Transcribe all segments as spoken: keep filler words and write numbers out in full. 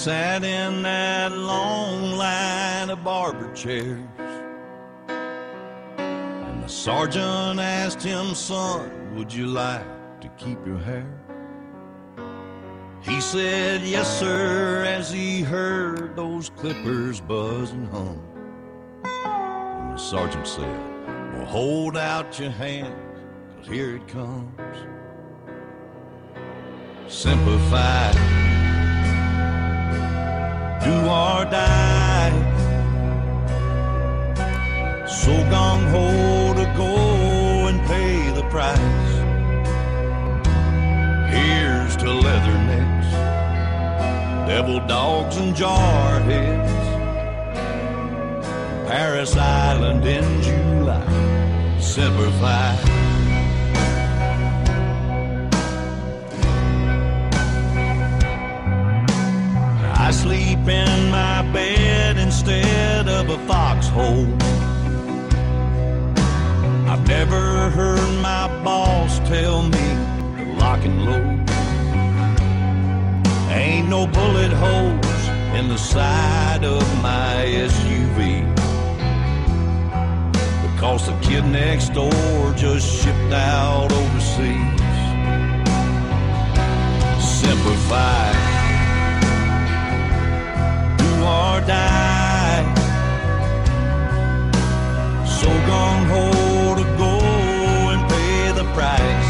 sat in that long line of barber chairs, and the sergeant asked him, "Son, would you like to keep your hair?" He said, "Yes, sir," as he heard those clippers buzz and hum. And the sergeant said, "Well, hold out your hand, 'cause here it comes. Simplify, do or die, so gung-ho to go and pay the price. Here's to leathernecks, devil dogs and jarheads, Paris Island in July. Simplify." I sleep in my bed instead of a foxhole. I've never heard my boss tell me to lock and load. Ain't no bullet holes in the side of my S U V, because the kid next door just shipped out overseas. Simplify, or die, so gung-ho to go and pay the price.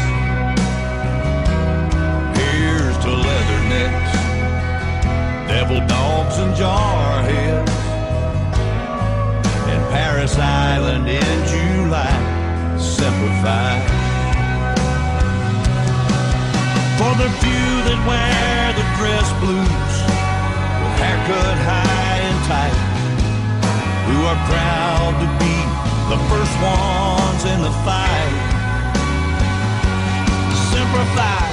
Here's to leathernecks, devil dogs and jarheads, and Paris Island in July. Simplify. For the few that wear the dress blues, haircut high and tight, who are proud to be the first ones in the fight. Simplify.